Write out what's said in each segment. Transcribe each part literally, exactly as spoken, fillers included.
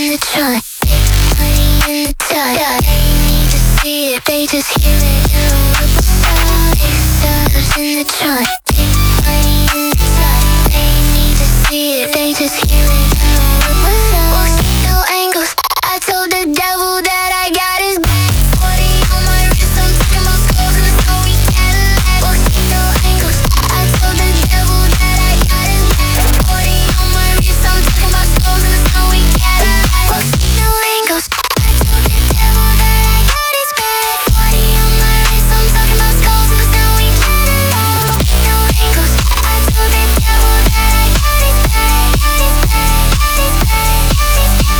in the trunk. Money in the dark. They need to see it, they just hear it. You know what the sound is. Stars in the trunk. Money in the dark. They need to see it, they just hear it. You know what the sound is. No angles. I told the devil that I got his back. forty on my wrist, I'm talking about skulls in the snowy Cadillac. No angles. I told the devil that I got his back. forty on my wrist, I'm talking about skulls in the snowy Cadillac. No angles. I told the devil that I got his back. forty on my wrist, I'm talking about skulls in the snowy Cadillac. No angles. I told the devil that I got his back. Got his back. Got his back. Got his back.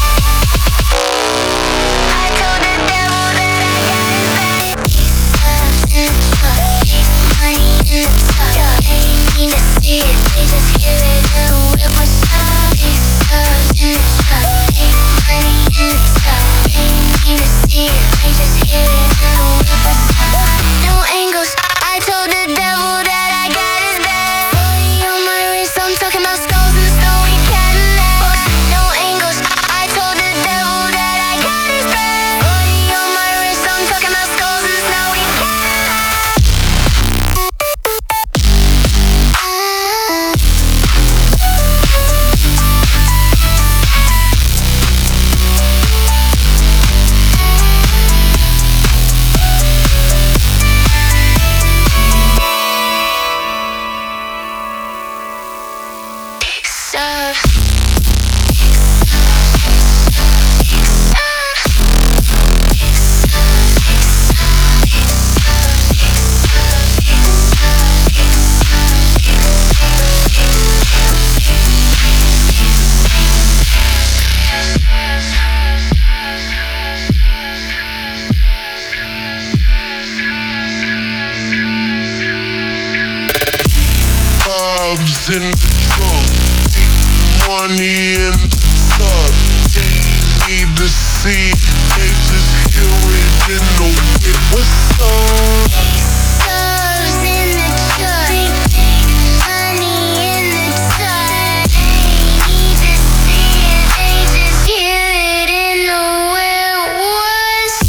I told the devil that I got his back. These stars in the truck, money in the tuck. They need to see it, they just hear it. Little whip was up. These stars in the truck, money in the tuck. They need to see it, they just hear it. Little whip was up. No angles. I told the devil that I got his back. forty on my wrist, I'm talking about skulls in the snowy Cadillac. No angles. I told the devil that I got his back. forty on my wrist, I'm talking about skulls in the snowy Cadillac. Stars. Bob's in the trunk, money in the tuck. They need to see it, they just hear it in the whip. What's up? Stars in the truck, money in the tuck. They need to see it, they just hear it in the whip. What's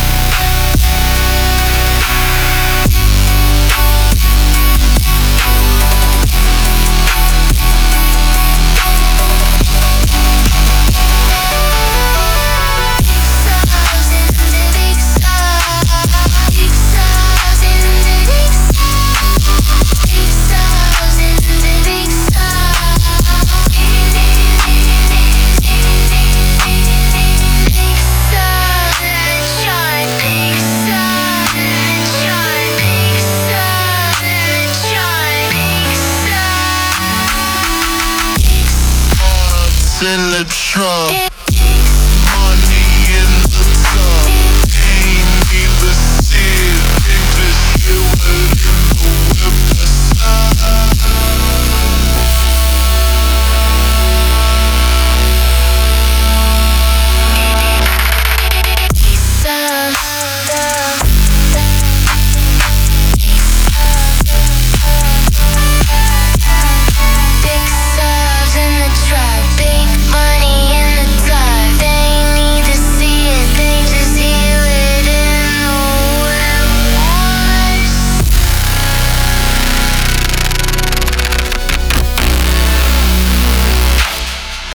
stars in the big stars, big stars in the big stars, big stars in the big stars, big stars in the chart, big stars in the chart, big stars in the chart, big stars, Bob's in the trunk.